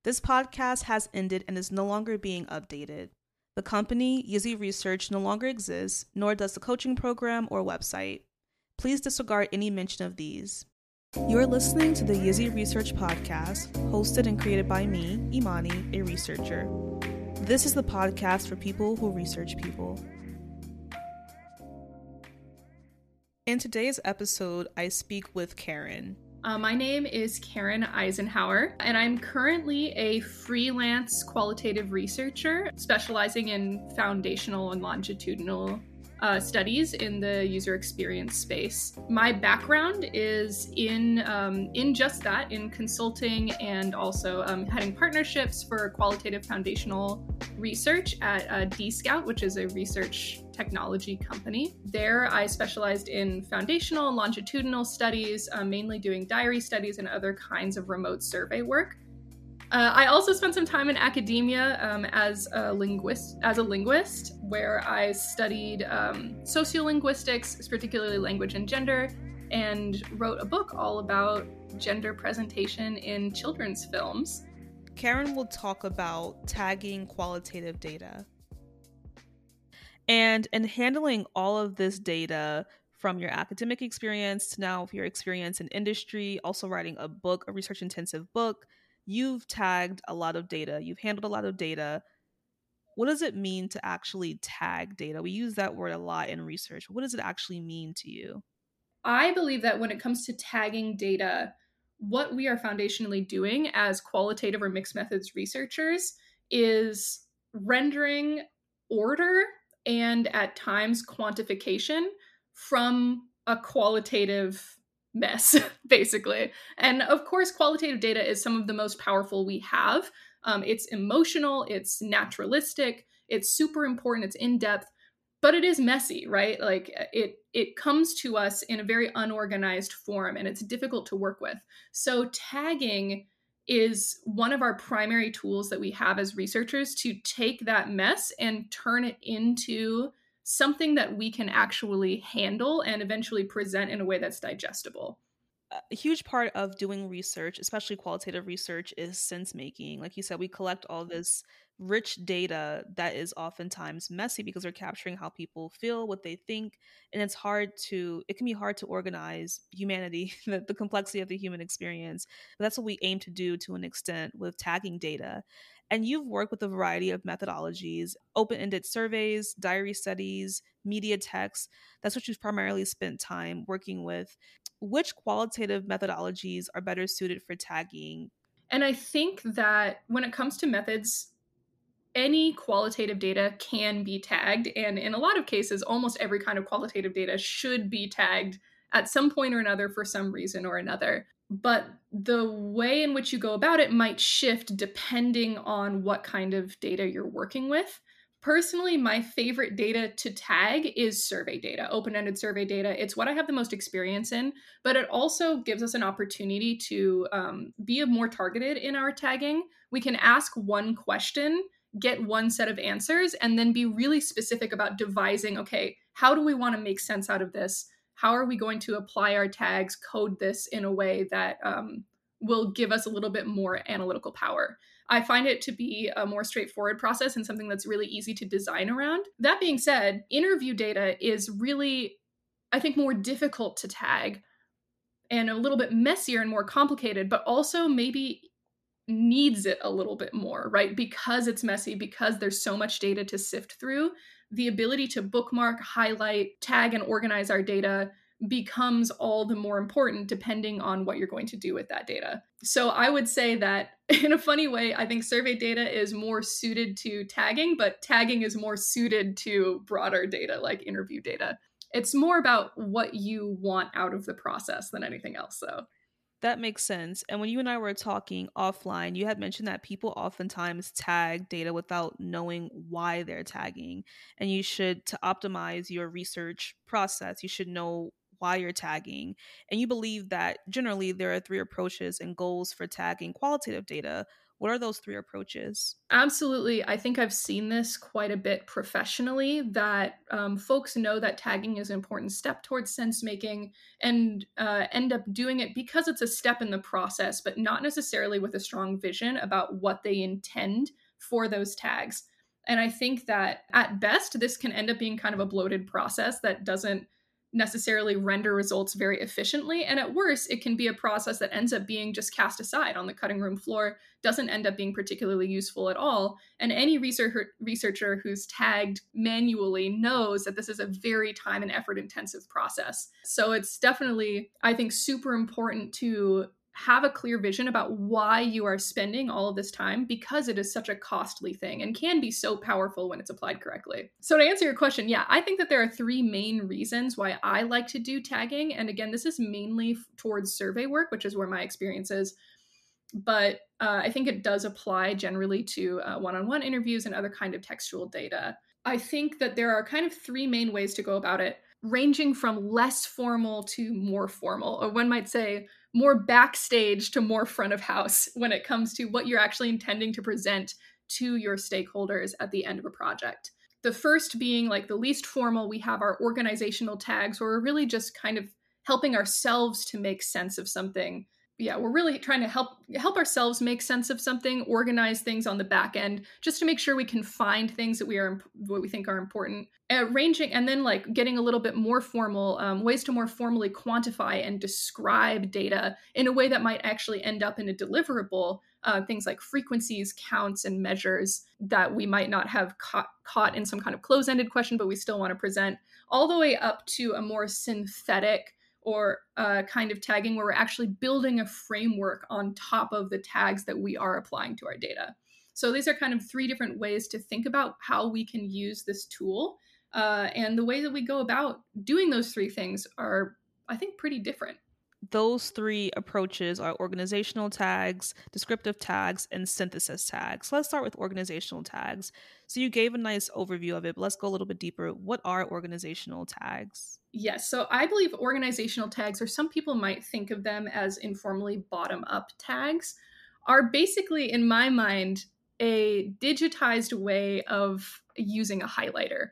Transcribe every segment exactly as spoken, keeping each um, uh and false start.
This podcast has ended and is no longer being updated. The company, Yizzy Research, no longer exists, nor does the coaching program or website. Please disregard any mention of these. You're listening to the Yizzy Research podcast, hosted and created by me, Imani, a researcher. This is the podcast for people who research people. In today's episode, I speak with Karen. Uh, my name is Karen Eisenhower, and I'm currently a freelance qualitative researcher specializing in foundational and longitudinal uh, studies in the user experience space. My background is in um, in just that, in consulting and also um, heading partnerships for qualitative foundational research at uh, D-Scout, which is a research technology company. There, I specialized in foundational and longitudinal studies, uh, mainly doing diary studies and other kinds of remote survey work. Uh, I also spent some time in academia um, as a linguist, as a linguist, where I studied um, sociolinguistics, particularly language and gender, and wrote a book all about gender presentation in children's films. Karen will talk about tagging qualitative data. And in handling all of this data, from your academic experience to now your experience in industry, also writing a book, a research-intensive book, you've tagged a lot of data. You've handled a lot of data. What does it mean to actually tag data? We use that word a lot in research. What does it actually mean to you? I believe that when it comes to tagging data, what we are foundationally doing as qualitative or mixed methods researchers is rendering order and at times quantification from a qualitative mess, basically. And of course, qualitative data is some of the most powerful we have. Um, it's emotional, it's naturalistic, it's super important, it's in-depth, but it is messy, right? Like it it comes to us in a very unorganized form and it's difficult to work with. So tagging is one of our primary tools that we have as researchers to take that mess and turn it into something that we can actually handle and eventually present in a way that's digestible. A huge part of doing research, especially qualitative research, is sense making. Like you said, we collect all this rich data that is oftentimes messy because we're capturing how people feel, what they think, and it's hard to, it can be hard to organize humanity, the, the complexity of the human experience. But that's what we aim to do to an extent with tagging data. And you've worked with a variety of methodologies, open-ended surveys, diary studies, media texts. That's what you've primarily spent time working with. Which qualitative methodologies are better suited for tagging? And I think that when it comes to methods, any qualitative data can be tagged. And in a lot of cases, almost every kind of qualitative data should be tagged at some point or another for some reason or another. But the way in which you go about it might shift depending on what kind of data you're working with. Personally, my favorite data to tag is survey data, open-ended survey data. It's what I have the most experience in, but it also gives us an opportunity to um, be more targeted in our tagging. We can ask one question, get one set of answers, and then be really specific about devising, okay, how do we want to make sense out of this? How are we going to apply our tags, code this in a way that um, will give us a little bit more analytical power? I find it to be a more straightforward process and something that's really easy to design around. That being said, interview data is really, I think, more difficult to tag and a little bit messier and more complicated, but also maybe needs it a little bit more, right? Because it's messy, because there's so much data to sift through, the ability to bookmark, highlight, tag, and organize our data becomes all the more important depending on what you're going to do with that data. So I would say that in a funny way, I think survey data is more suited to tagging, but tagging is more suited to broader data like interview data. It's more about what you want out of the process than anything else, though. That makes sense. And when you and I were talking offline, you had mentioned that people oftentimes tag data without knowing why they're tagging. And you should, to optimize your research process, you should know why you're tagging. And you believe that generally there are three approaches and goals for tagging qualitative data. What are those three approaches? Absolutely. I think I've seen this quite a bit professionally that um, folks know that tagging is an important step towards sense making and uh, end up doing it because it's a step in the process, but not necessarily with a strong vision about what they intend for those tags. And I think that at best, this can end up being kind of a bloated process that doesn't necessarily render results very efficiently. And at worst, it can be a process that ends up being just cast aside on the cutting room floor, doesn't end up being particularly useful at all. And any researcher researcher who's tagged manually knows that this is a very time and effort intensive process. So it's definitely, I think, super important to have a clear vision about why you are spending all of this time, because it is such a costly thing and can be so powerful when it's applied correctly. So to answer your question, yeah, I think that there are three main reasons why I like to do tagging. And again, this is mainly towards survey work, which is where my experience is. But uh, I think it does apply generally to uh, one-on-one interviews and other kind of textual data. I think that there are kind of three main ways to go about it, ranging from less formal to more formal, or one might say more backstage to more front of house when it comes to what you're actually intending to present to your stakeholders at the end of a project. The first being like the least formal, we have our organizational tags, where we're really just kind of helping ourselves to make sense of something. Yeah, we're really trying to help help ourselves make sense of something, organize things on the back end, just to make sure we can find things that we are what we think are important. Uh, ranging and then like getting a little bit more formal, um, ways to more formally quantify and describe data in a way that might actually end up in a deliverable. Uh, things like frequencies, counts, and measures that we might not have caught, caught in some kind of close-ended question, but we still want to present, all the way up to a more synthetic or uh, kind of tagging where we're actually building a framework on top of the tags that we are applying to our data. So these are kind of three different ways to think about how we can use this tool. Uh, and the way that we go about doing those three things are, I think, pretty different. Those three approaches are organizational tags, descriptive tags, and synthesis tags. So let's start with organizational tags. So you gave a nice overview of it, but let's go a little bit deeper. What are organizational tags? Yes, so I believe organizational tags, or some people might think of them as informally bottom-up tags, are basically, in my mind, a digitized way of using a highlighter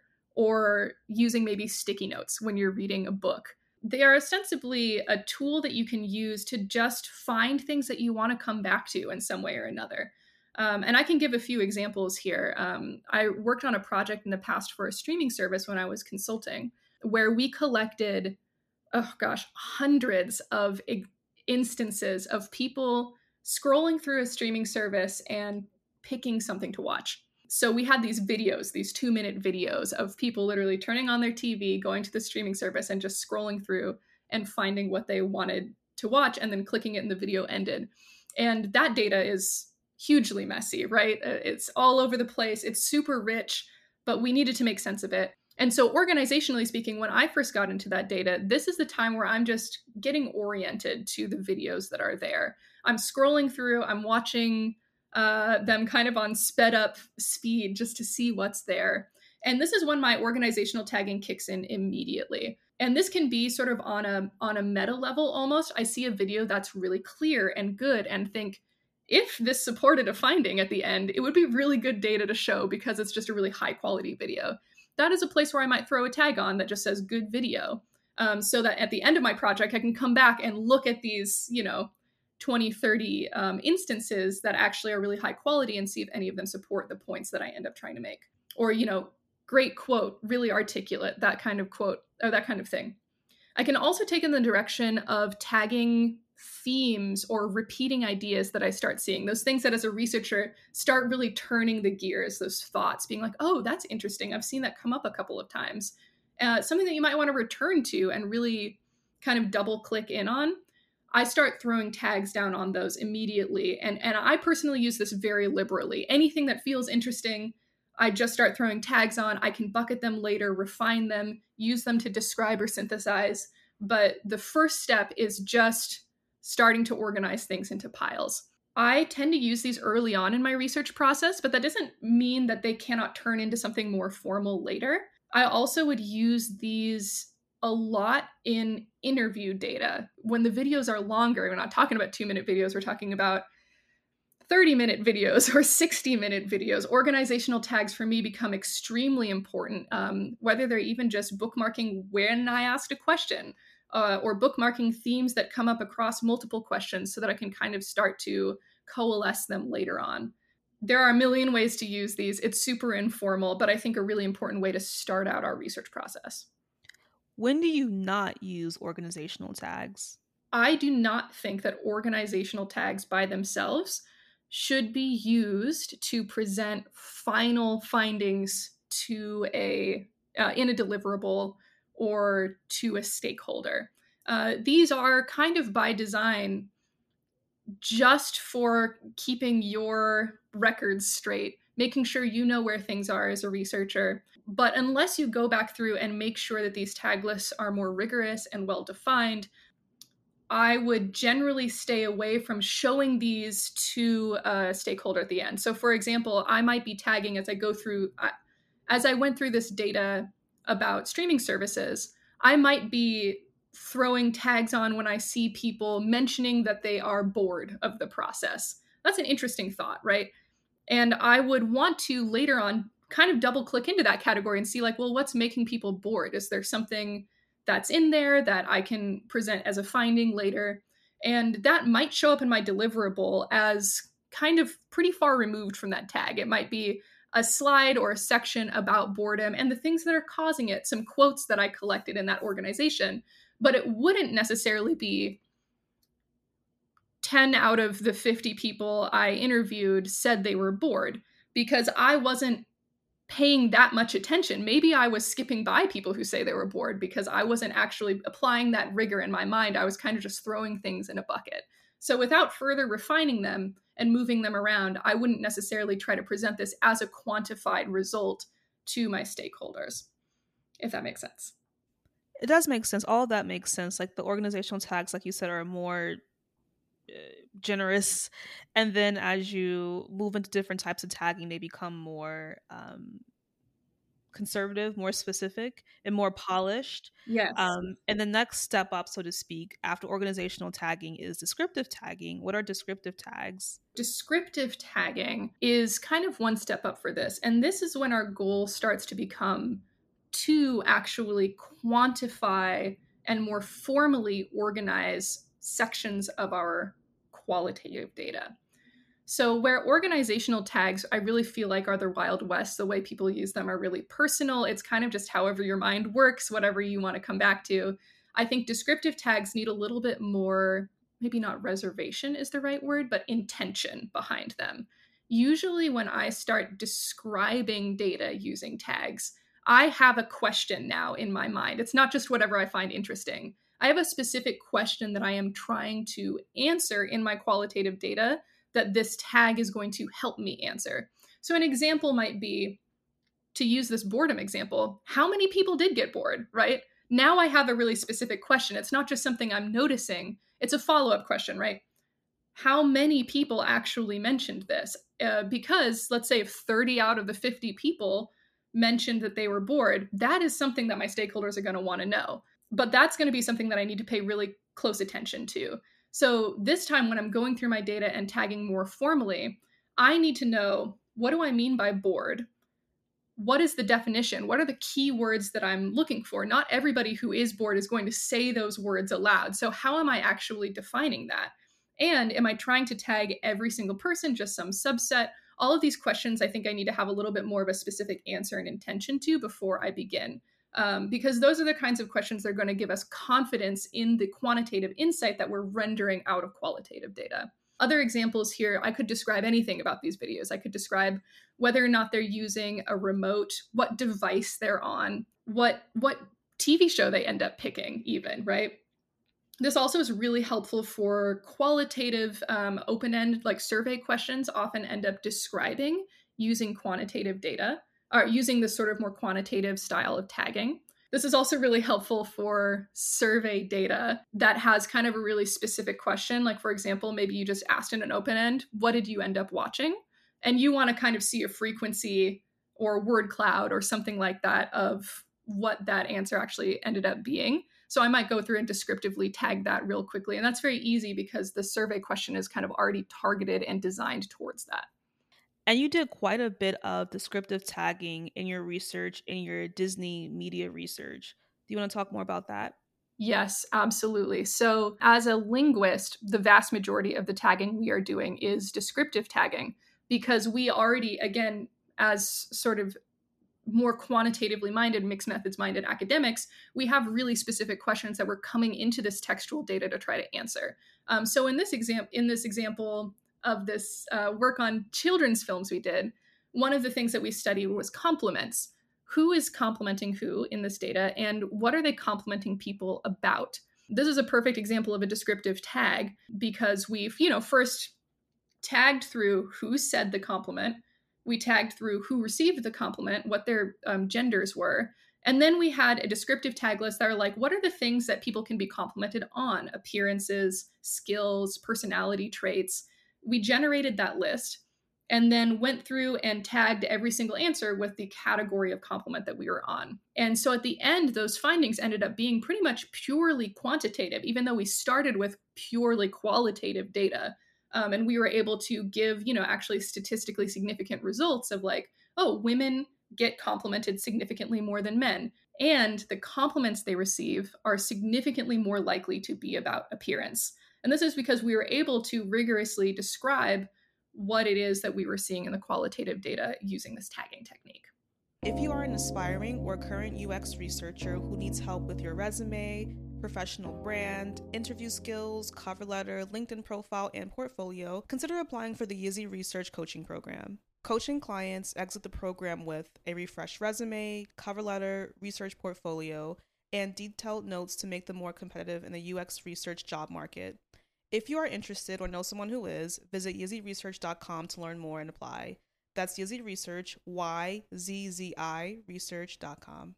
or using maybe sticky notes when you're reading a book. They are ostensibly a tool that you can use to just find things that you want to come back to in some way or another. Um, and I can give a few examples here. Um, I worked on a project in the past for a streaming service when I was consulting, where we collected, oh gosh, hundreds of I- instances of people scrolling through a streaming service and picking something to watch. So we had these videos, these two minute videos of people literally turning on their T V, going to the streaming service and just scrolling through and finding what they wanted to watch and then clicking it and the video ended. And that data is hugely messy, right? It's all over the place. It's super rich, but we needed to make sense of it. And so organizationally speaking, when I first got into that data, this is the time where I'm just getting oriented to the videos that are there. I'm scrolling through, I'm watching uh, them kind of on sped up speed just to see what's there. And this is when my organizational tagging kicks in immediately. And this can be sort of on a on a meta level almost. I see a video that's really clear and good and think, if this supported a finding at the end, it would be really good data to show because it's just a really high quality video. That is a place where I might throw a tag on that just says good video. Um, so that at the end of my project, I can come back and look at these, you know, twenty, thirty um, instances that actually are really high quality and see if any of them support the points that I end up trying to make. Or, you know, great quote, really articulate, that kind of quote, or that kind of thing. I can also take in the direction of tagging themes or repeating ideas that I start seeing. Those things that as a researcher start really turning the gears, those thoughts, being like, oh, that's interesting. I've seen that come up a couple of times. Uh, something that you might want to return to and really kind of double click in on. I start throwing tags down on those immediately. And, and I personally use this very liberally. Anything that feels interesting, I just start throwing tags on. I can bucket them later, refine them, use them to describe or synthesize. But the first step is just starting to organize things into piles. I tend to use these early on in my research process, but that doesn't mean that they cannot turn into something more formal later. I also would use these a lot in interview data. When the videos are longer, we're not talking about two minute videos, we're talking about thirty minute videos or sixty minute videos. Organizational tags for me become extremely important, um, whether they're even just bookmarking when I asked a question, uh, or bookmarking themes that come up across multiple questions so that I can kind of start to coalesce them later on. There are a million ways to use these. It's super informal, but I think a really important way to start out our research process. When do you not use organizational tags? I do not think that organizational tags by themselves should be used to present final findings to a uh, in a deliverable or to a stakeholder. Uh, these are kind of by design just for keeping your records straight, making sure you know where things are as a researcher. But unless you go back through and make sure that these tag lists are more rigorous and well defined, I would generally stay away from showing these to a stakeholder at the end. So for example, I might be tagging as I go through, as I went through this data about streaming services, I might be throwing tags on when I see people mentioning that they are bored of the process. That's an interesting thought, right? And I would want to later on kind of double click into that category and see like, well, what's making people bored? Is there something that's in there that I can present as a finding later? And that might show up in my deliverable as kind of pretty far removed from that tag. It might be a slide or a section about boredom and the things that are causing it, some quotes that I collected in that organization, but it wouldn't necessarily be ten out of the fifty people I interviewed said they were bored, because I wasn't paying that much attention. Maybe I was skipping by people who say they were bored because I wasn't actually applying that rigor in my mind. I was kind of just throwing things in a bucket. So without further refining them and moving them around, I wouldn't necessarily try to present this as a quantified result to my stakeholders, if that makes sense. It does make sense. All of that makes sense. Like the organizational tags, like you said, are more uh, generous. And then as you move into different types of tagging, they become more um, conservative, more specific, and more polished. Yes. Um, and the next step up, so to speak, after organizational tagging is descriptive tagging. What are descriptive tags? Descriptive tagging is kind of one step up for this. And this is when our goal starts to become to actually quantify and more formally organize sections of our qualitative data. So where organizational tags, I really feel like are the Wild West, the way people use them are really personal. It's kind of just however your mind works, whatever you want to come back to. I think descriptive tags need a little bit more, maybe not reservation is the right word, but intention behind them. Usually when I start describing data using tags, I have a question now in my mind. It's not just whatever I find interesting. I have a specific question that I am trying to answer in my qualitative data that this tag is going to help me answer. So an example might be, to use this boredom example, how many people did get bored, right? Now I have a really specific question. It's not just something I'm noticing. It's a follow-up question, right? How many people actually mentioned this? Uh, because let's say if thirty out of the fifty people mentioned that they were bored, that is something that my stakeholders are going to want to know. But that's going to be something that I need to pay really close attention to. So this time when I'm going through my data and tagging more formally, I need to know, what do I mean by bored? What is the definition? What are the key words that I'm looking for? Not everybody who is bored is going to say those words aloud. So how am I actually defining that? And am I trying to tag every single person, just some subset? All of these questions, I think I need to have a little bit more of a specific answer and intention to before I begin. Um, because those are the kinds of questions that are going to give us confidence in the quantitative insight that we're rendering out of qualitative data. Other examples here, I could describe anything about these videos. I could describe whether or not they're using a remote, what device they're on, what what T V show they end up picking even, right? This also is really helpful for qualitative um, open-end, like survey questions often end up describing using quantitative data, or using this sort of more quantitative style of tagging. This is also really helpful for survey data that has kind of a really specific question. Like, for example, maybe you just asked in an open end, what did you end up watching? And you want to kind of see a frequency or word cloud or something like that of what that answer actually ended up being. So I might go through and descriptively tag that real quickly. And that's very easy because the survey question is kind of already targeted and designed towards that. And you did quite a bit of descriptive tagging in your research, in your Disney media research. Do you want to talk more about that? Yes, absolutely. So, as a linguist, the vast majority of the tagging we are doing is descriptive tagging because we already, again, as sort of more quantitatively minded, mixed methods minded academics, we have really specific questions that we're coming into this textual data to try to answer. Um, so, in this example, in this example of this uh, work on children's films we did, one of the things that we studied was compliments. Who is complimenting who in this data, and what are they complimenting people about? This is a perfect example of a descriptive tag because we've, you know, first tagged through who said the compliment, we tagged through who received the compliment, what their um, genders were, and then we had a descriptive tag list that are like, what are the things that people can be complimented on? Appearances, skills, personality traits. We generated that list and then went through and tagged every single answer with the category of compliment that we were on. And so at the end, those findings ended up being pretty much purely quantitative, even though we started with purely qualitative data. Um, and we were able to give, you know, actually statistically significant results of like, oh, women get complimented significantly more than men. And the compliments they receive are significantly more likely to be about appearance. And this is because we were able to rigorously describe what it is that we were seeing in the qualitative data using this tagging technique. If you are an aspiring or current U X researcher who needs help with your resume, professional brand, interview skills, cover letter, LinkedIn profile, and portfolio, consider applying for the Yizzy Research Coaching Program. Coaching clients exit the program with a refreshed resume, cover letter, research portfolio, and detailed notes to make them more competitive in the U X research job market. If you are interested or know someone who is, visit yizzy research dot com to learn more and apply. That's Yizzy Research, Y Z Z I research dot com.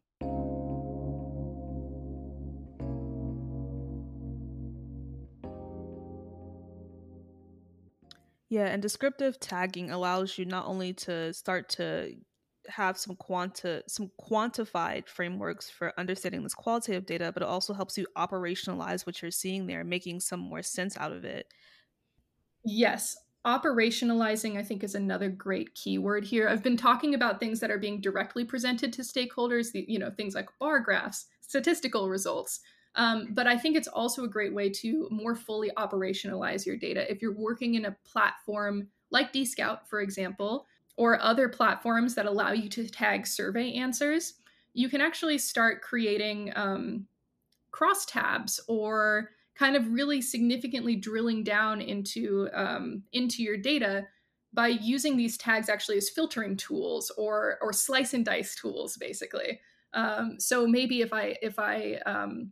Yeah, and descriptive tagging allows you not only to start to have some quanta some quantified frameworks for understanding this qualitative data, but it also helps you operationalize what you're seeing there, making some more sense out of it. Yes. Operationalizing, I think, is another great keyword here. I've been talking about things that are being directly presented to stakeholders, the, you know, things like bar graphs, statistical results. Um, but I think it's also a great way to more fully operationalize your data. If you're working in a platform like Dscout, for example, or other platforms that allow you to tag survey answers, you can actually start creating um, crosstabs or kind of really significantly drilling down into um, into your data by using these tags actually as filtering tools or or slice and dice tools, basically. Um, so maybe if I if I um,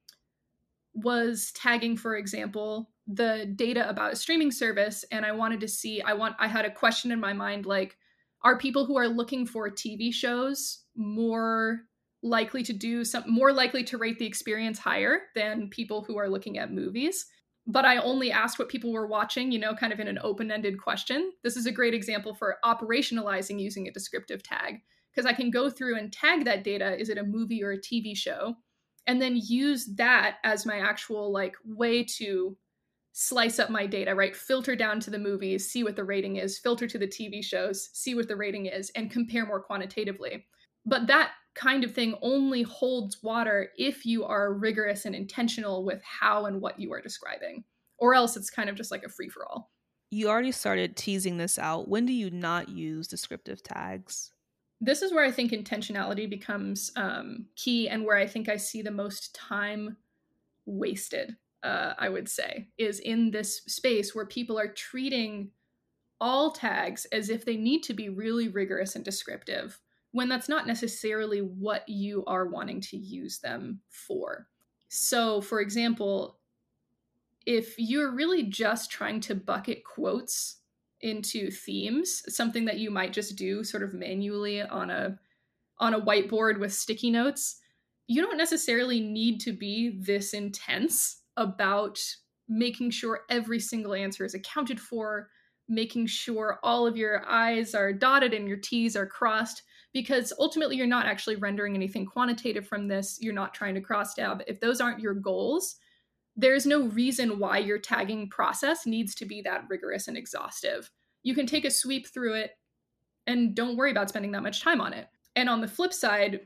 was tagging, for example, the data about a streaming service, and I wanted to see, I want, I had a question in my mind like, are people who are looking for T V shows more likely to do some, more likely to rate the experience higher than people who are looking at movies? But I only asked what people were watching, you know, kind of in an open ended question. This is a great example for operationalizing using a descriptive tag because I can go through and tag that data. Is it a movie or a T V show? And then use that as my actual like way to slice up my data, right? Filter down to the movies, see what the rating is, filter to the T V shows, see what the rating is, and compare more quantitatively. But that kind of thing only holds water if you are rigorous and intentional with how and what you are describing, or else it's kind of just like a free for all. You already started teasing this out. When do you not use descriptive tags? This is where I think intentionality becomes um, key and where I think I see the most time wasted, uh, I would say, is in this space where people are treating all tags as if they need to be really rigorous and descriptive, when that's not necessarily what you are wanting to use them for. So, for example, if you're really just trying to bucket quotes into themes, something that you might just do sort of manually on a on a whiteboard with sticky notes, you don't necessarily need to be this intense about making sure every single answer is accounted for, making sure all of your I's are dotted and your T's are crossed, because ultimately you're not actually rendering anything quantitative from this. You're not trying to cross tab. If those aren't your goals, there's no reason why your tagging process needs to be that rigorous and exhaustive. You can take a sweep through it and don't worry about spending that much time on it. And on the flip side,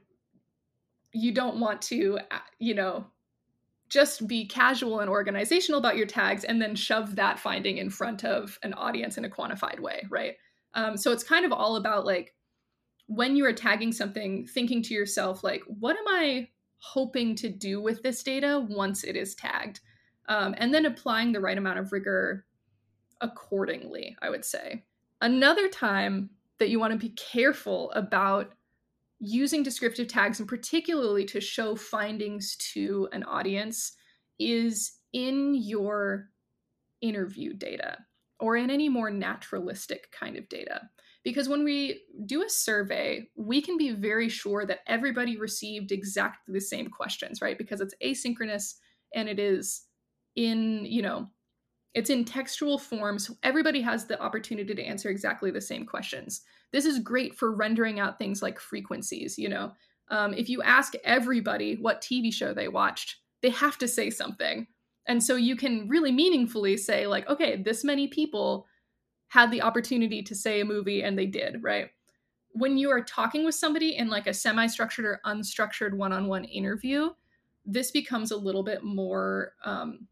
you don't want to, you know, just be casual and organizational about your tags and then shove that finding in front of an audience in a quantified way, right? Um, so it's kind of all about, like, when you are tagging something, thinking to yourself, like, what am I hoping to do with this data once it is tagged? Um, and then applying the right amount of rigor accordingly, I would say. Another time that you want to be careful about using descriptive tags, and particularly to show findings to an audience, is in your interview data or in any more naturalistic kind of data. Because when we do a survey, we can be very sure that everybody received exactly the same questions, right? Because it's asynchronous and it is in, you know, it's in textual form, so everybody has the opportunity to answer exactly the same questions. This is great for rendering out things like frequencies, you know. Um, if you ask everybody what T V show they watched, they have to say something. And so you can really meaningfully say, like, okay, this many people had the opportunity to say a movie and they did, right? When you are talking with somebody in like a semi-structured or unstructured one-on-one interview, this becomes a little bit more um,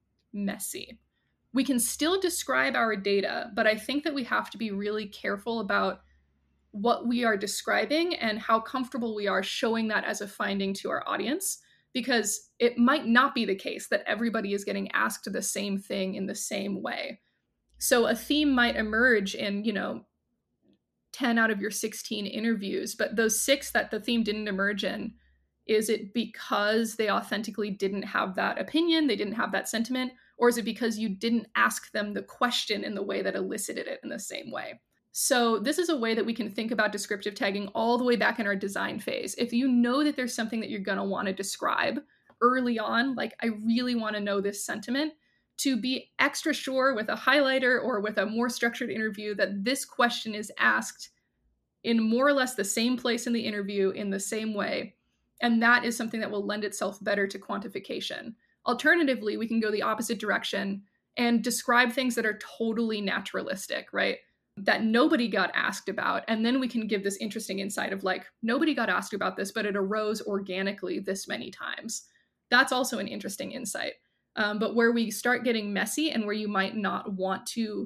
messy. We can still describe our data, but I think that we have to be really careful about what we are describing and how comfortable we are showing that as a finding to our audience, because it might not be the case that everybody is getting asked the same thing in the same way. So a theme might emerge in, you know, ten out of your sixteen interviews, but those six that the theme didn't emerge in, is it because they authentically didn't have that opinion, they didn't have that sentiment, or is it because you didn't ask them the question in the way that elicited it in the same way? So this is a way that we can think about descriptive tagging all the way back in our design phase. If you know that there's something that you're going to want to describe early on, like, I really want to know this sentiment, to be extra sure with a highlighter or with a more structured interview that this question is asked in more or less the same place in the interview in the same way. And that is something that will lend itself better to quantification. Alternatively, we can go the opposite direction and describe things that are totally naturalistic, right? That nobody got asked about. And then we can give this interesting insight of, like, nobody got asked about this, but it arose organically this many times. That's also an interesting insight. Um, but where we start getting messy and where you might not want to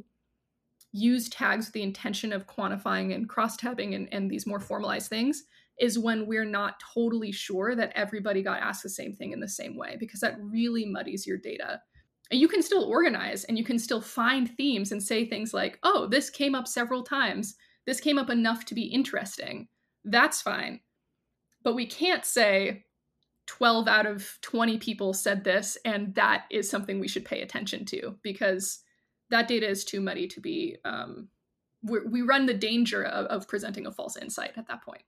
use tags with the intention of quantifying and cross-tabbing and, and these more formalized things is when we're not totally sure that everybody got asked the same thing in the same way, because that really muddies your data. And you can still organize and you can still find themes and say things like, oh, this came up several times. This came up enough to be interesting. That's fine. But we can't say twelve out of twenty people said this, and that is something we should pay attention to, because that data is too muddy to be, um, we run the danger of, of presenting a false insight at that point.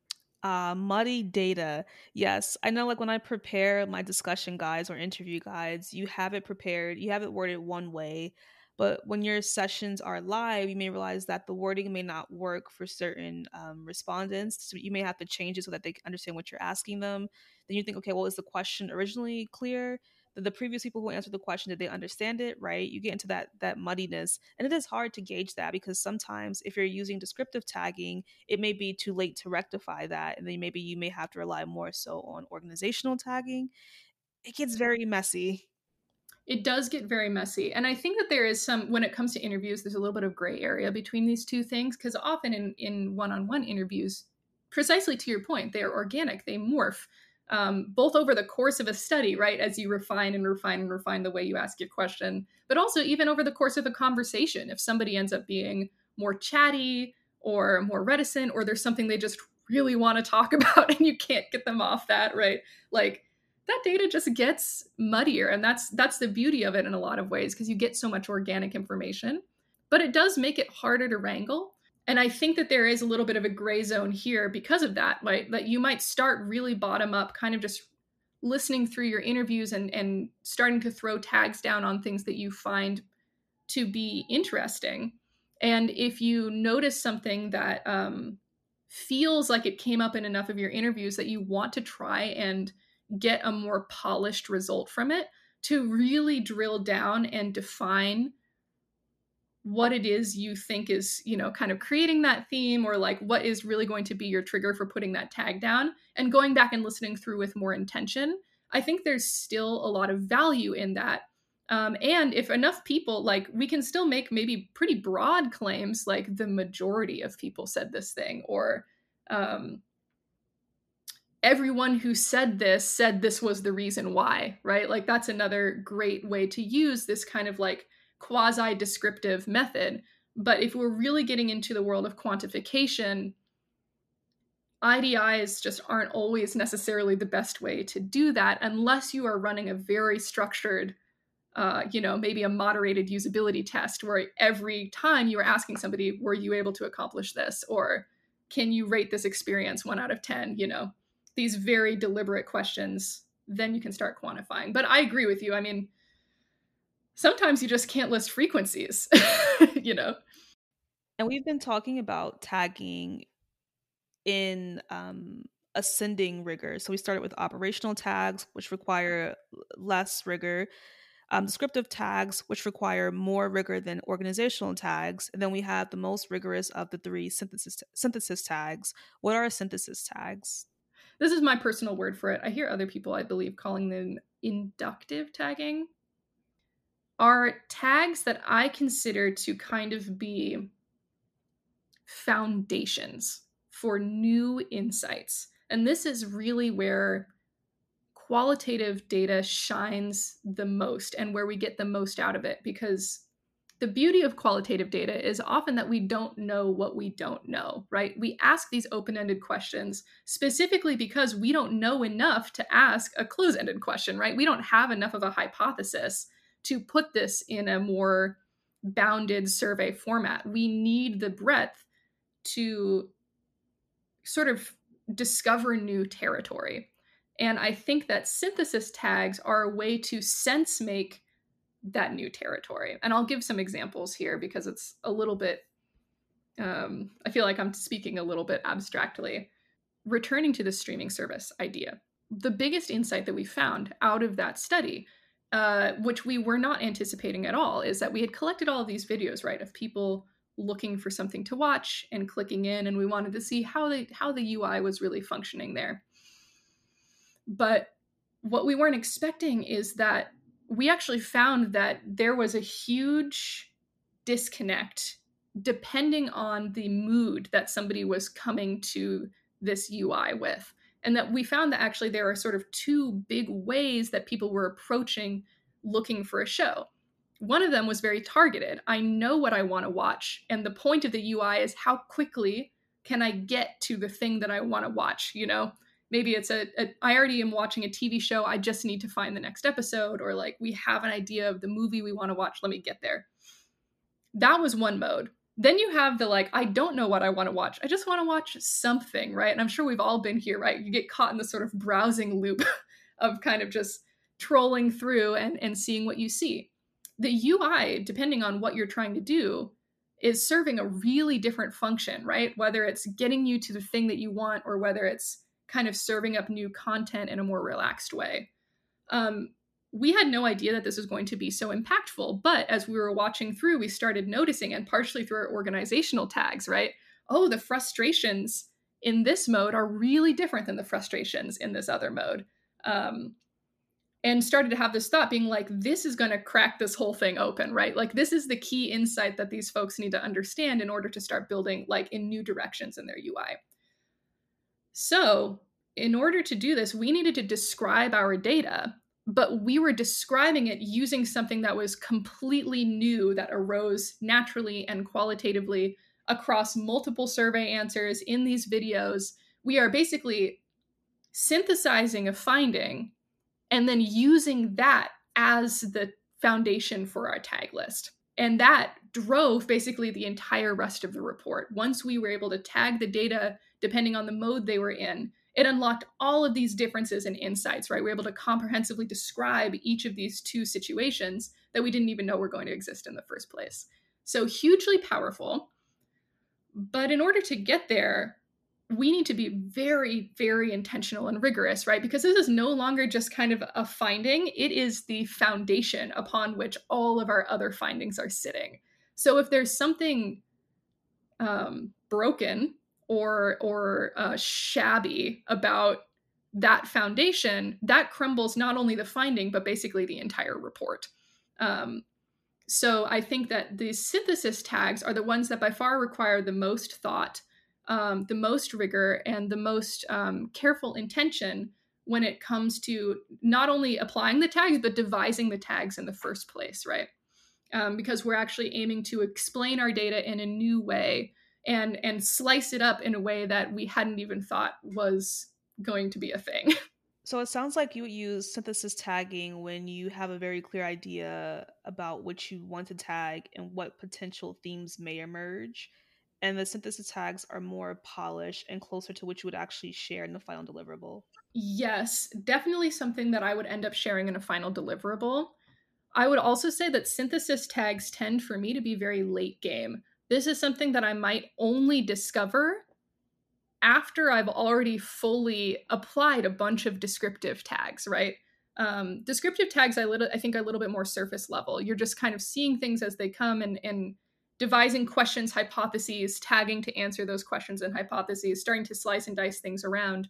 Uh, muddy data. Yes. I know, like, when I prepare my discussion guides or interview guides, you have it prepared, you have it worded one way. But when your sessions are live, you may realize that the wording may not work for certain um, respondents. So you may have to change it so that they can understand what you're asking them. Then you think, okay, well, is the question originally clear? The, the previous people who answered the question, did they understand it? Right? You get into that that muddiness, and it is hard to gauge that, because sometimes if you're using descriptive tagging, it may be too late to rectify that, and then maybe you may have to rely more so on organizational tagging. It gets very messy. It does get very messy. And I think that there is some, when it comes to interviews, there's a little bit of gray area between these two things, because often in, in one-on-one interviews, precisely to your point, they are organic, they morph, um, both over the course of a study, right, as you refine and refine and refine the way you ask your question, but also even over the course of a conversation. If somebody ends up being more chatty or more reticent, or there's something they just really want to talk about and you can't get them off that, right, like, that data just gets muddier. And that's that's the beauty of it in a lot of ways, because you get so much organic information. But it does make it harder to wrangle. And I think that there is a little bit of a gray zone here because of that, right? That you might start really bottom up, kind of just listening through your interviews and, and starting to throw tags down on things that you find to be interesting. And if you notice something that um, feels like it came up in enough of your interviews that you want to try and get a more polished result from it, to really drill down and define what it is you think is, you know, kind of creating that theme, or like what is really going to be your trigger for putting that tag down, and going back and listening through with more intention. I think there's still a lot of value in that. Um, and if enough people, like, we can still make maybe pretty broad claims, like the majority of people said this thing, or um, everyone who said this said this was the reason why, right? Like, that's another great way to use this kind of like quasi-descriptive method. But if we're really getting into the world of quantification, I D Is just aren't always necessarily the best way to do that, unless you are running a very structured, uh, you know, maybe a moderated usability test, where every time you are asking somebody, were you able to accomplish this? Or can you rate this experience one out of ten? You know, these very deliberate questions, then you can start quantifying. But I agree with you. I mean, sometimes you just can't list frequencies, you know? And we've been talking about tagging in um, ascending rigor. So we started with operational tags, which require less rigor, um, descriptive tags, which require more rigor than organizational tags. And then we have the most rigorous of the three synthesis synthesis tags. What are synthesis tags? This is my personal word for it. I hear other people, I believe, calling them inductive tagging. Are tags that I consider to kind of be foundations for new insights. And this is really where qualitative data shines the most, and where we get the most out of it, because the beauty of qualitative data is often that we don't know what we don't know, right? We ask these open-ended questions specifically because we don't know enough to ask a close-ended question, right? We don't have enough of a hypothesis to put this in a more bounded survey format. We need the breadth to sort of discover new territory. And I think that synthesis tags are a way to sense make that new territory. And I'll give some examples here, because it's a little bit, um, I feel like I'm speaking a little bit abstractly. Returning to the streaming service idea, the biggest insight that we found out of that study, uh, which we were not anticipating at all, is that we had collected all of these videos, right, of people looking for something to watch and clicking in, and we wanted to see how they how the U I was really functioning there. But what we weren't expecting is that we actually found that there was a huge disconnect depending on the mood that somebody was coming to this U I with. And that we found that actually there are sort of two big ways that people were approaching looking for a show. One of them was very targeted. I know what I want to watch, and the point of the U I is how quickly can I get to the thing that I want to watch, you know? Maybe it's a, a I already am watching a T V show, I just need to find the next episode, or like we have an idea of the movie we want to watch, let me get there. That was one mode. Then you have the like, I don't know what I want to watch, I just want to watch something, right? And I'm sure we've all been here, right? You get caught in this sort of browsing loop of kind of just trolling through and, and seeing what you see. The U I, depending on what you're trying to do, is serving a really different function, right? Whether it's getting you to the thing that you want, or whether it's kind of serving up new content in a more relaxed way. Um, we had no idea that this was going to be so impactful, but as we were watching through, we started noticing, and partially through our organizational tags, right? Oh, the frustrations in this mode are really different than the frustrations in this other mode. Um, and started to have this thought being like, this is going to crack this whole thing open, right? Like, this is the key insight that these folks need to understand in order to start building like in new directions in their U I. So in order to do this, we needed to describe our data, but we were describing it using something that was completely new, that arose naturally and qualitatively across multiple survey answers in these videos. We are basically synthesizing a finding and then using that as the foundation for our tag list. And that drove basically the entire rest of the report. Once we were able to tag the data depending on the mode they were in, it unlocked all of these differences and insights, right? We were able to comprehensively describe each of these two situations that we didn't even know were going to exist in the first place. So hugely powerful. But in order to get there, we need to be very, very intentional and rigorous, right? Because this is no longer just kind of a finding, it is the foundation upon which all of our other findings are sitting. So if there's something um, broken or or uh, shabby about that foundation, that crumbles not only the finding but basically the entire report. Um, so I think that these synthesis tags are the ones that by far require the most thought, um, the most rigor, and the most um, careful intention when it comes to not only applying the tags, but devising the tags in the first place, right? Um, because we're actually aiming to explain our data in a new way and and slice it up in a way that we hadn't even thought was going to be a thing. So it sounds like you would use synthesis tagging when you have a very clear idea about what you want to tag and what potential themes may emerge. And the synthesis tags are more polished and closer to what you would actually share in the final deliverable. Yes, definitely something that I would end up sharing in a final deliverable. I would also say that synthesis tags tend for me to be very late game. This is something that I might only discover after I've already fully applied a bunch of descriptive tags, right? Um, descriptive tags, I, little, I think, are a little bit more surface level. You're just kind of seeing things as they come and, and devising questions, hypotheses, tagging to answer those questions and hypotheses, starting to slice and dice things around.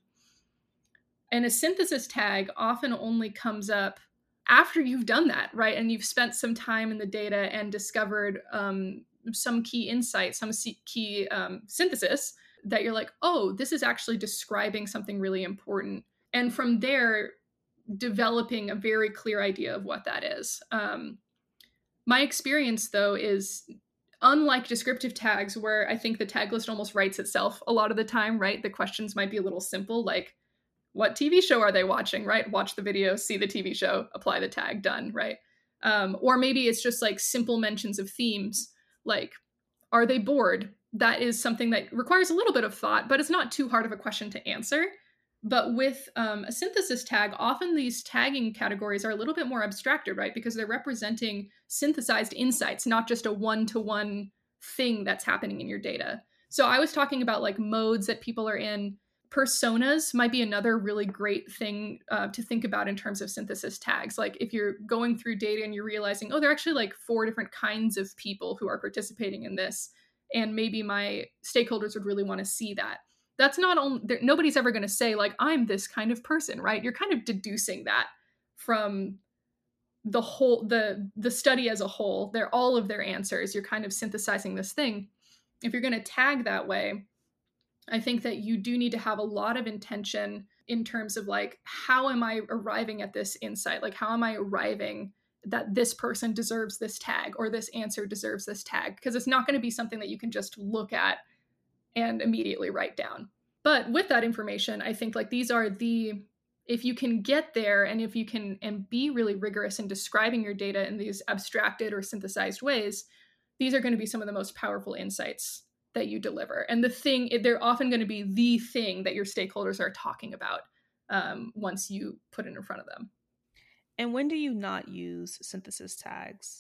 And a synthesis tag often only comes up after you've done that, right? And you've spent some time in the data and discovered um, some key insight, some key um, synthesis that you're like, oh, this is actually describing something really important. And from there, developing a very clear idea of what that is. Um, my experience, though, is unlike descriptive tags, where I think the tag list almost writes itself a lot of the time, right? The questions might be a little simple, like, what T V show are they watching, right? Watch the video, see the T V show, apply the tag, done, right? Um, or maybe it's just like simple mentions of themes, like, are they bored? That is something that requires a little bit of thought, but it's not too hard of a question to answer. But with um, a synthesis tag, often these tagging categories are a little bit more abstracted, right? Because they're representing synthesized insights, not just a one-to-one thing that's happening in your data. So I was talking about like modes that people are in. Personas might be another really great thing uh, to think about in terms of synthesis tags. Like if you're going through data and you're realizing, oh, there are actually like four different kinds of people who are participating in this, and maybe my stakeholders would really want to see that. That's not only, nobody's ever going to say like, I'm this kind of person, right? You're kind of deducing that from the whole, the the study as a whole. They're all of their answers. You're kind of synthesizing this thing. If you're going to tag that way, I think that you do need to have a lot of intention in terms of like, how am I arriving at this insight? Like, how am I arriving that this person deserves this tag or this answer deserves this tag? Because it's not going to be something that you can just look at and immediately write down. But with that information, I think like these are the, if you can get there and if you can and be really rigorous in describing your data in these abstracted or synthesized ways, these are going to be some of the most powerful insights that you deliver. And the thing, they're often going to be the thing that your stakeholders are talking about um, once you put it in front of them. And when do you not use synthesis tags?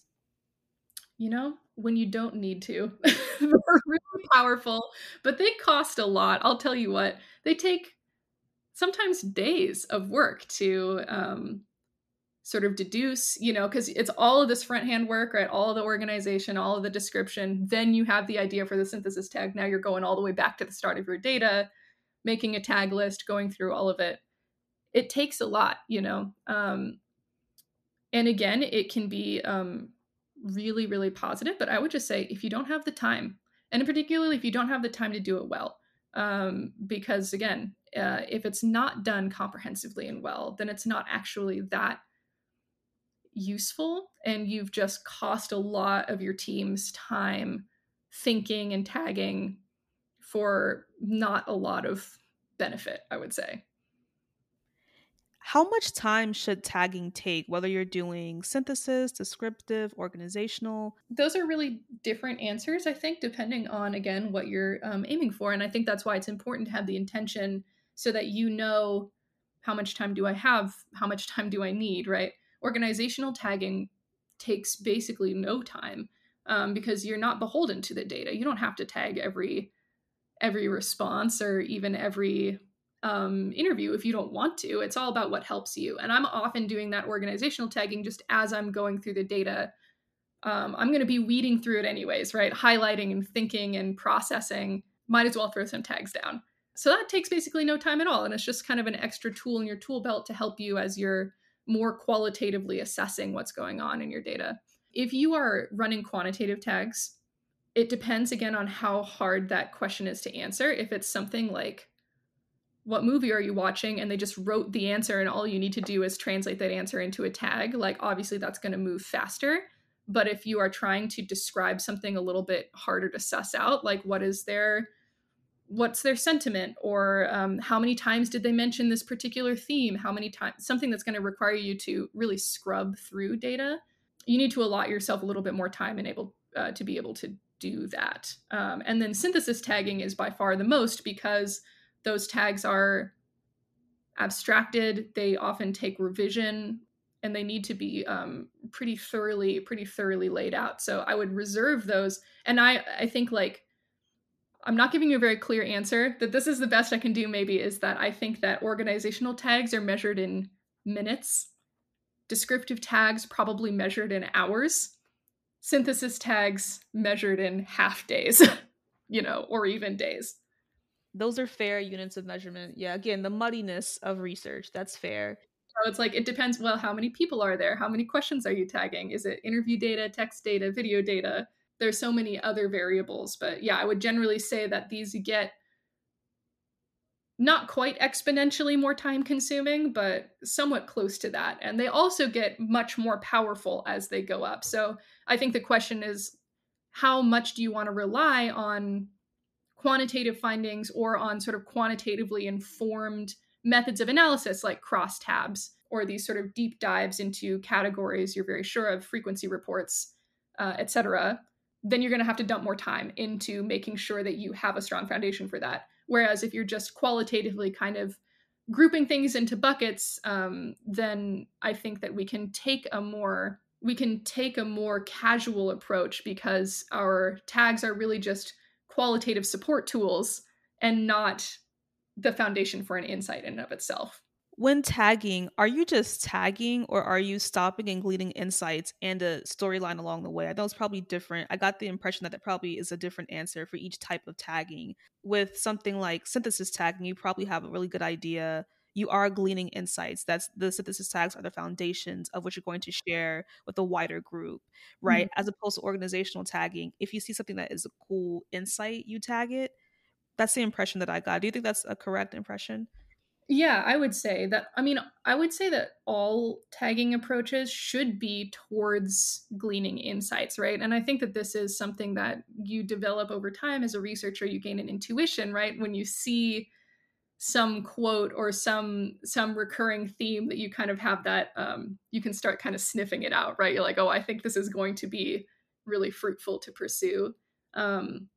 You know, when you don't need to. They're really powerful, but they cost a lot. I'll tell you what, they take sometimes days of work to um, sort of deduce, you know, because it's all of this front hand work, right? All of the organization, all of the description. Then you have the idea for the synthesis tag. Now you're going all the way back to the start of your data, making a tag list, going through all of it. It takes a lot, you know. Um, and again, it can be um, really, really positive. But I would just say if you don't have the time, and particularly if you don't have the time to do it well, um, because again, uh, if it's not done comprehensively and well, then it's not actually that useful, and you've just cost a lot of your team's time thinking and tagging for not a lot of benefit, I would say. How much time should tagging take, whether you're doing synthesis, descriptive, organizational? Those are really different answers, I think, depending on, again, what you're um, aiming for. And I think that's why it's important to have the intention so that you know how much time do I have, how much time do I need, right? Organizational tagging takes basically no time um, because you're not beholden to the data. You don't have to tag every every response or even every um, interview if you don't want to. It's all about what helps you. And I'm often doing that organizational tagging just as I'm going through the data. Um, I'm going to be weeding through it anyways, right? Highlighting and thinking and processing. Might as well throw some tags down. So that takes basically no time at all. And it's just kind of an extra tool in your tool belt to help you as you're more qualitatively assessing what's going on in your data. If you are running quantitative tags, it depends again on how hard that question is to answer. If it's something like, what movie are you watching? And they just wrote the answer and all you need to do is translate that answer into a tag, like obviously that's going to move faster. But if you are trying to describe something a little bit harder to suss out, like what is their what's their sentiment, or um, how many times did they mention this particular theme, how many times, something that's going to require you to really scrub through data, you need to allot yourself a little bit more time and able uh, to be able to do that. Um, and then synthesis tagging is by far the most, because those tags are abstracted, they often take revision, and they need to be um, pretty thoroughly pretty thoroughly laid out. So I would reserve those. And i i think, like, I'm not giving you a very clear answer. That this is the best I can do, maybe, is that I think that organizational tags are measured in minutes, descriptive tags probably measured in hours, synthesis tags measured in half days, you know, or even days. Those are fair units of measurement. Yeah, again, the muddiness of research, that's fair. So it's like, it depends, well, how many people are there? How many questions are you tagging? Is it interview data, text data, video data? There's so many other variables. But yeah, I would generally say that these get not quite exponentially more time consuming, but somewhat close to that. And they also get much more powerful as they go up. So I think the question is, how much do you want to rely on quantitative findings or on sort of quantitatively informed methods of analysis like crosstabs or these sort of deep dives into categories you're very sure of, frequency reports, uh, et cetera, then you're going to have to dump more time into making sure that you have a strong foundation for that. Whereas if you're just qualitatively kind of grouping things into buckets, um, then I think that we can take a more we can take a more casual approach, because our tags are really just qualitative support tools and not the foundation for an insight in and of itself. When tagging, are you just tagging, or are you stopping and gleaning insights and a storyline along the way? I know it's probably different. I got the impression that that probably is a different answer for each type of tagging. With something like synthesis tagging, you probably have a really good idea. You are gleaning insights. That's the synthesis tags are the foundations of what you're going to share with a wider group, right? Mm. As opposed to organizational tagging, if you see something that is a cool insight, you tag it. That's the impression that I got. Do you think that's a correct impression? Yeah, I would say that. I mean, I would say that all tagging approaches should be towards gleaning insights, right? And I think that this is something that you develop over time as a researcher. You gain an intuition, right? When you see some quote or some some recurring theme, that you kind of have that, um, you can start kind of sniffing it out, right? You're like, oh, I think this is going to be really fruitful to pursue. Um,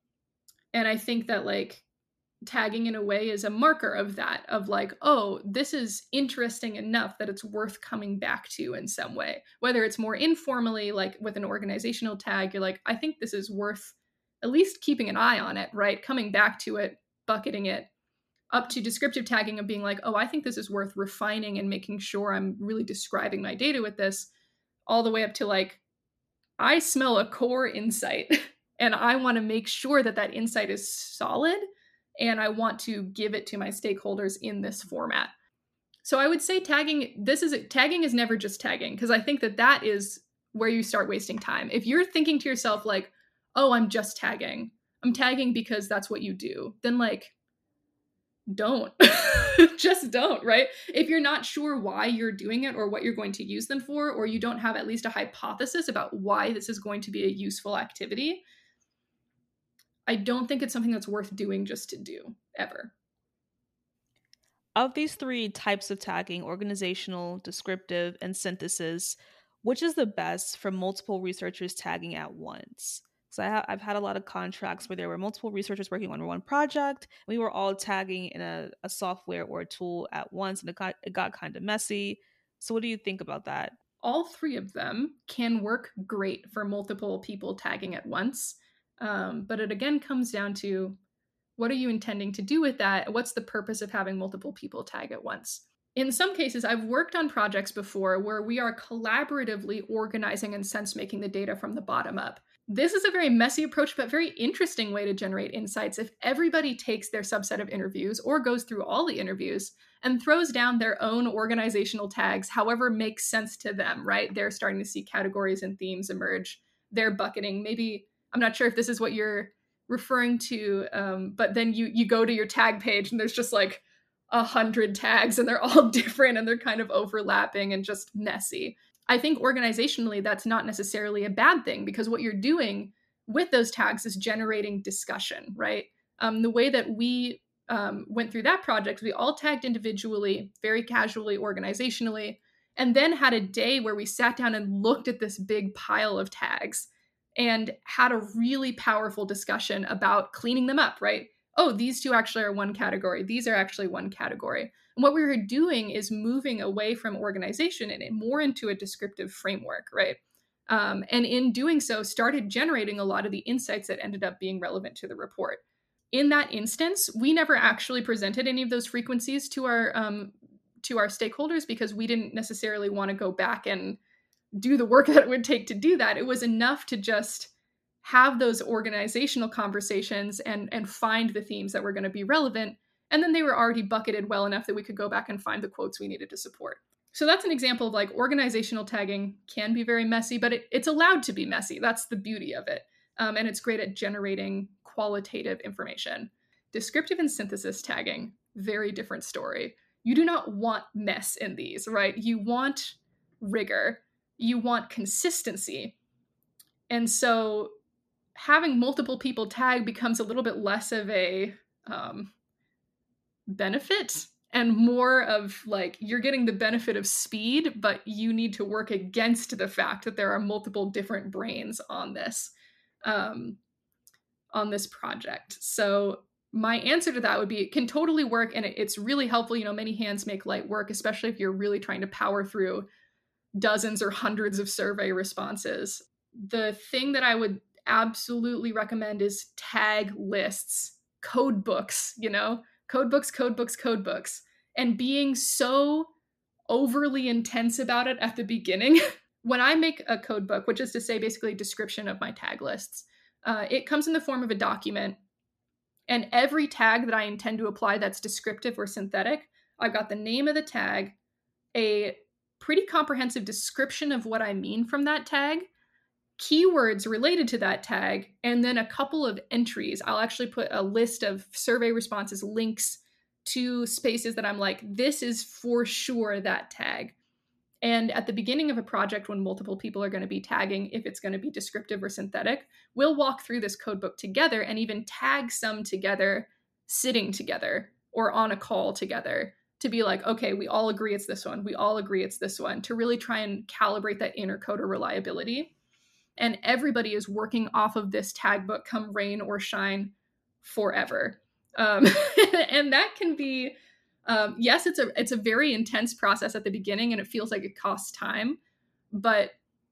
and I think that, like, tagging in a way is a marker of that, of like, oh, this is interesting enough that it's worth coming back to in some way, whether it's more informally, like with an organizational tag, you're like, I think this is worth at least keeping an eye on it, right? Coming back to it, bucketing it, up to descriptive tagging of being like, oh, I think this is worth refining and making sure I'm really describing my data with this, all the way up to like, I smell a core insight and I want to make sure that that insight is solid, and I want to give it to my stakeholders in this format. So I would say tagging, this is tagging is never just tagging, because I think that that is where you start wasting time. If you're thinking to yourself like, oh, I'm just tagging, I'm tagging because that's what you do, then like, don't. Just don't, right? If you're not sure why you're doing it or what you're going to use them for, or you don't have at least a hypothesis about why this is going to be a useful activity, I don't think it's something that's worth doing just to do, ever. Of these three types of tagging, organizational, descriptive, and synthesis, which is the best for multiple researchers tagging at once? So I ha- I've had a lot of contracts where there were multiple researchers working on one project. We were all tagging in a, a software or a tool at once, and it got, it got kind of messy. So what do you think about that? All three of them can work great for multiple people tagging at once. Um, but it again comes down to What are you intending to do with that? What's the purpose of having multiple people tag at once? In some cases, I've worked on projects before where we are collaboratively organizing and sense making the data from the bottom up. This is a very messy approach, but very interesting way to generate insights. If everybody takes their subset of interviews or goes through all the interviews and throws down their own organizational tags, however makes sense to them, right? They're starting to see categories and themes emerge. They're bucketing. Maybe, I'm not sure if this is what you're referring to, um, but then you you go to your tag page and there's just like a hundred tags and they're all different and they're kind of overlapping and just messy. I think organizationally that's not necessarily a bad thing, because what you're doing with those tags is generating discussion, right? Um, the way that we um, went through that project, we all tagged individually, very casually, organizationally, and then had a day where we sat down and looked at this big pile of tags and had a really powerful discussion about cleaning them up, right? Oh, these two actually are one category. These are actually one category. And what we were doing is moving away from organization and more into a descriptive framework, right? Um, and in doing so, started generating a lot of the insights that ended up being relevant to the report. In that instance, we never actually presented any of those frequencies to our um, to our stakeholders because we didn't necessarily want to go back and do the work that it would take to do that. It was enough to just have those organizational conversations and, and find the themes that were going to be relevant. And then they were already bucketed well enough that we could go back and find the quotes we needed to support. So that's an example of like organizational tagging can be very messy, but it, it's allowed to be messy. That's the beauty of it. Um, and it's great at generating qualitative information. Descriptive and synthesis tagging, very different story. You do not want mess in these, right? You want rigor. You want consistency. And so having multiple people tag becomes a little bit less of a um, benefit and more of like, you're getting the benefit of speed, but you need to work against the fact that there are multiple different brains on this, um, on this project. So my answer to that would be, it can totally work. And it, it's really helpful. You know, many hands make light work, especially if you're really trying to power through dozens or hundreds of survey responses. The thing that I would absolutely recommend is tag lists, code books, you know, code books, code books, code books, and being so overly intense about it at the beginning. When I make a code book, which is to say basically a description of my tag lists, uh, it comes in the form of a document. And every tag that I intend to apply that's descriptive or synthetic, I've got the name of the tag, a pretty comprehensive description of what I mean from that tag, keywords related to that tag, and then a couple of entries. I'll actually put a list of survey responses, links to spaces that I'm like, this is for sure that tag. And at the beginning of a project, when multiple people are going to be tagging, if it's going to be descriptive or synthetic, we'll walk through this codebook together and even tag some together, sitting together or on a call together, to be like, okay, we all agree it's this one. We all agree it's this one, to really try and calibrate that inner coder reliability. And everybody is working off of this tag book come rain or shine forever. Um, and that can be, um, yes, it's a it's a very intense process at the beginning and it feels like it costs time, but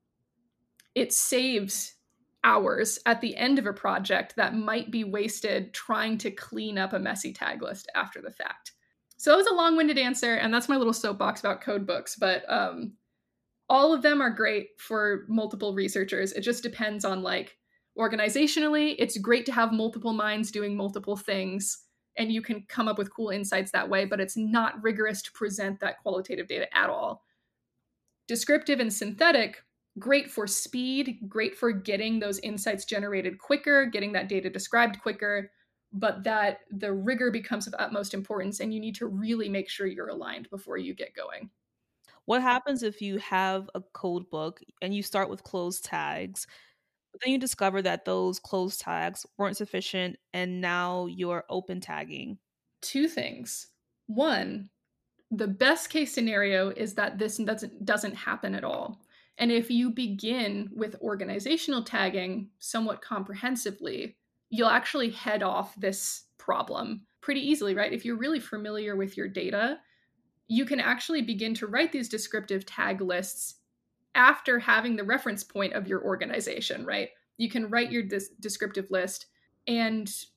it saves hours at the end of a project that might be wasted trying to clean up a messy tag list after the fact. So that was a long-winded answer, and that's my little soapbox about code books, but um, all of them are great for multiple researchers. It just depends on, like, organizationally, it's great to have multiple minds doing multiple things, and you can come up with cool insights that way, but it's not rigorous to present that qualitative data at all. Descriptive and synthetic, great for speed, great for getting those insights generated quicker, getting that data described quicker, but that the rigor becomes of utmost importance, and you need to really make sure you're aligned before you get going. What happens if you have a code book and you start with closed tags, but then you discover that those closed tags weren't sufficient and now you're open tagging? Two things. One, the best case scenario is that this doesn't, doesn't happen at all. And if you begin with organizational tagging somewhat comprehensively, you'll actually head off this problem pretty easily, right? If you're really familiar with your data, you can actually begin to write these descriptive tag lists after having the reference point of your organization, right? You can write your des- descriptive list and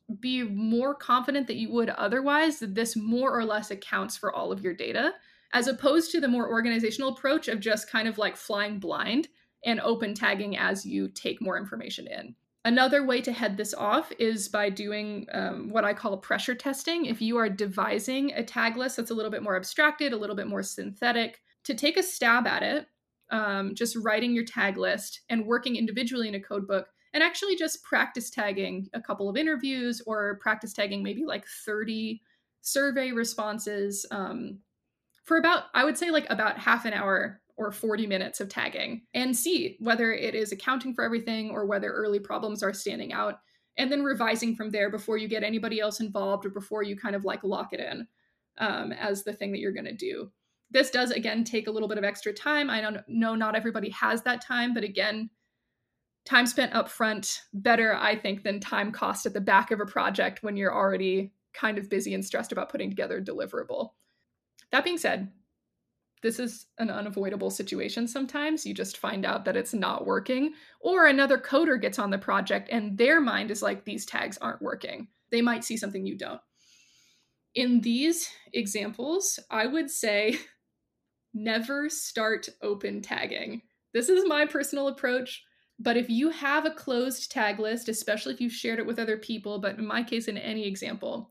be more confident that you would otherwise that this more or less accounts for all of your data, as opposed to the more organizational approach of just kind of like flying blind and open tagging as you take more information in. Another way to head this off is by doing um, what I call pressure testing. If you are devising a tag list that's a little bit more abstracted, a little bit more synthetic, to take a stab at it, um, just writing your tag list and working individually in a code book, and actually just practice tagging a couple of interviews or practice tagging maybe like thirty survey responses um, for about, I would say like about half an hour or forty minutes of tagging, and see whether it is accounting for everything or whether early problems are standing out, and then revising from there before you get anybody else involved or before you kind of like lock it in um, as the thing that you're going to do. This does, again, take a little bit of extra time. I don't know not everybody has that time, but again, time spent up front better, I think, than time cost at the back of a project when you're already kind of busy and stressed about putting together a deliverable. That being said, this is an unavoidable situation sometimes. You just find out that it's not working, or another coder gets on the project and their mind is like, these tags aren't working. They might see something you don't. In these examples, I would say never start open tagging. This is my personal approach. But if you have a closed tag list, especially if you've shared it with other people, but in my case, in any example,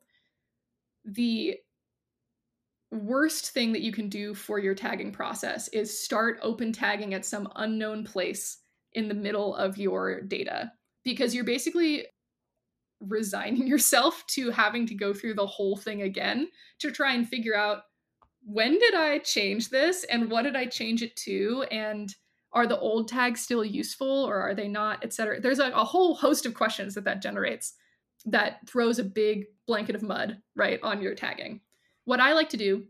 the worst thing that you can do for your tagging process is start open tagging at some unknown place in the middle of your data, because you're basically resigning yourself to having to go through the whole thing again to try and figure out, when did I change this and what did I change it to, and are the old tags still useful or are they not, et cetera. There's a, a whole host of questions that that generates that throws a big blanket of mud, right, on your tagging. What I like to do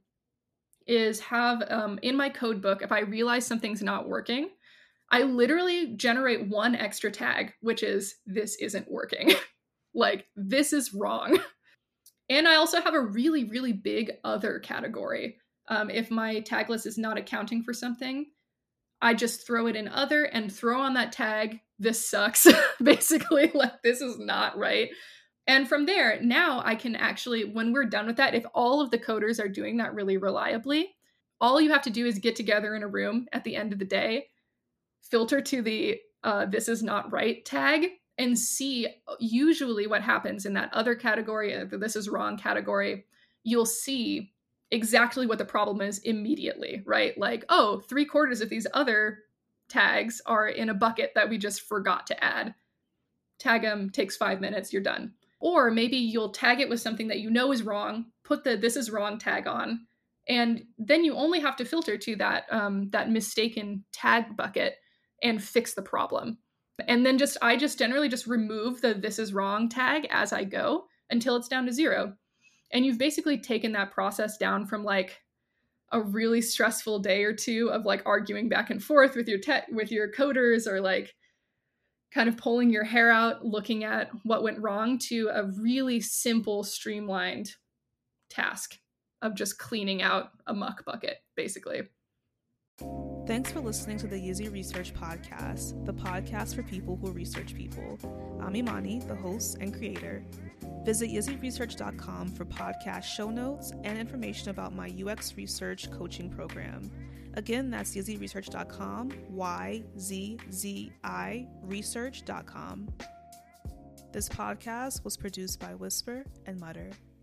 is have um, in my code book, if I realize something's not working, I literally generate one extra tag, which is, this isn't working. Like, this is wrong. And I also have a really, really big other category. Um, if my tag list is not accounting for something, I just throw it in other and throw on that tag, this sucks, basically, like, this is not right. And from there, now I can actually, when we're done with that, if all of the coders are doing that really reliably, all you have to do is get together in a room at the end of the day, filter to the uh, this is not right tag, and see usually what happens in that other category, the this is wrong category. You'll see exactly what the problem is immediately, right? Like, oh, three quarters of these other tags are in a bucket that we just forgot to add. Tag them, takes five minutes, you're done. Or maybe you'll tag it with something that you know is wrong, put the this is wrong tag on, and then you only have to filter to that um, that mistaken tag bucket and fix the problem. And then just I just generally just remove the this is wrong tag as I go until it's down to zero. And you've basically taken that process down from like a really stressful day or two of like arguing back and forth with your te- with your coders, or like kind of pulling your hair out looking at what went wrong, to a really simple, streamlined task of just cleaning out a muck bucket, basically. Thanks for listening to the Yizzy Research Podcast, the podcast for people who research people. I'm Imani, the host and creator. Visit yizzy research dot com for podcast show notes and information about my U X research coaching program. Again, that's yizzy research dot com, Y Z Z I research dot com. This podcast was produced by Whisper and Mutter.